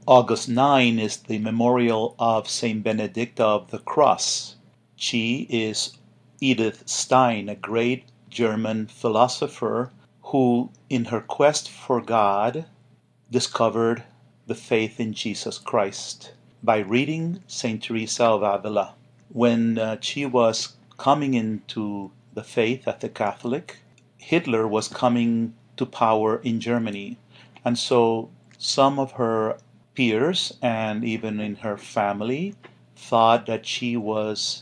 August 9 is the memorial of Saint Benedicta of the Cross. She is Edith Stein, a great German philosopher who, in her quest for God, discovered the faith in Jesus Christ by reading Saint Teresa of Avila. When she was coming into the faith as a Catholic, Hitler was coming to power in Germany, and so some of her peers and even in her family thought that she was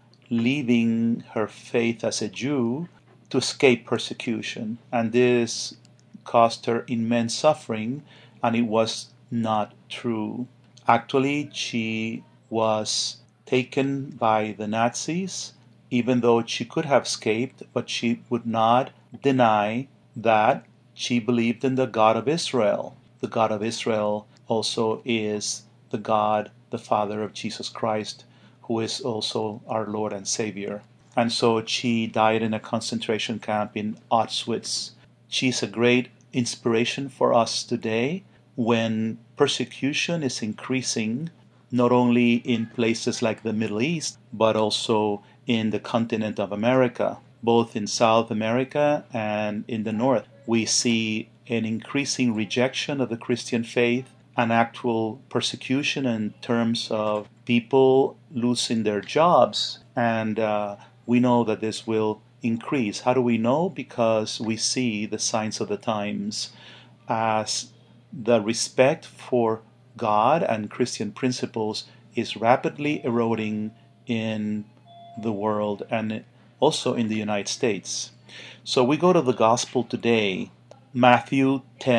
leaving her faith as a Jew to escape persecution, and this caused her immense suffering, and it was not true. Actually, she was taken by the Nazis, even though she could have escaped, but she would not deny that she believed in the God of Israel. The God of Israel also is the God, the Father of Jesus Christ, who is also our Lord and Savior. And so she died in a concentration camp in Auschwitz. She's a great inspiration for us today when persecution is increasing, not only in places like the Middle East, but also in the continent of America. Both in South America and in the North, we see an increasing rejection of the Christian faith, an actual persecution in terms of people losing their jobs, and we know that this will increase. How do we know? Because we see the signs of the times as the respect for God and Christian principles is rapidly eroding in the world and also in the United States. So we go to the gospel today, Matthew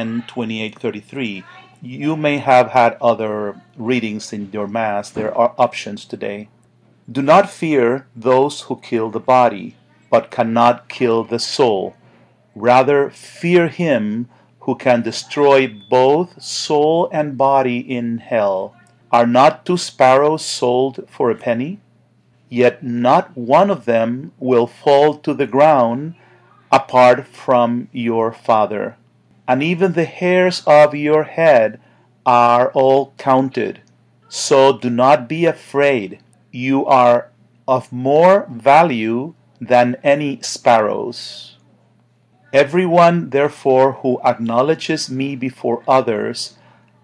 10:28-33. You may have had other readings in your Mass. There are options today. Do not fear those who kill the body, but cannot kill the soul. Rather, fear him who can destroy both soul and body in hell. Are not 2 sparrows sold for a penny? Yet not one of them will fall to the ground apart from your Father. And even the hairs of your head are all counted. So do not be afraid. You are of more value than any sparrows. Everyone, therefore, who acknowledges me before others,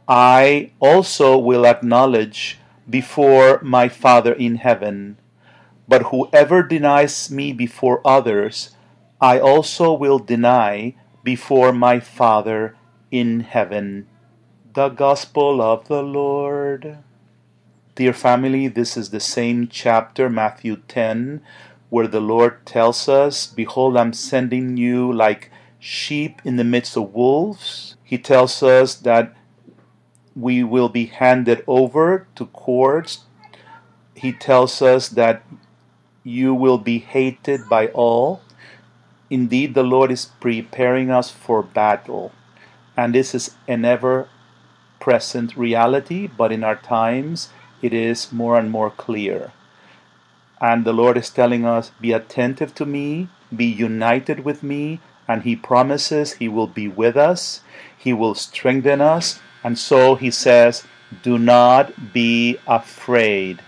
I also will acknowledge before my Father in heaven. But whoever denies me before others, I also will deny before my Father in heaven. The Gospel of the Lord. Dear family, this is the same chapter, Matthew 10, where the Lord tells us, behold, I'm sending you like sheep in the midst of wolves. He tells us that we will be handed over to courts. He tells us that you will be hated by all. Indeed, the Lord is preparing us for battle. And this is an ever-present reality, but in our times, it is more and more clear. And the Lord is telling us, be attentive to me, be united with me, and He promises He will be with us, He will strengthen us, and so He says, do not be afraid.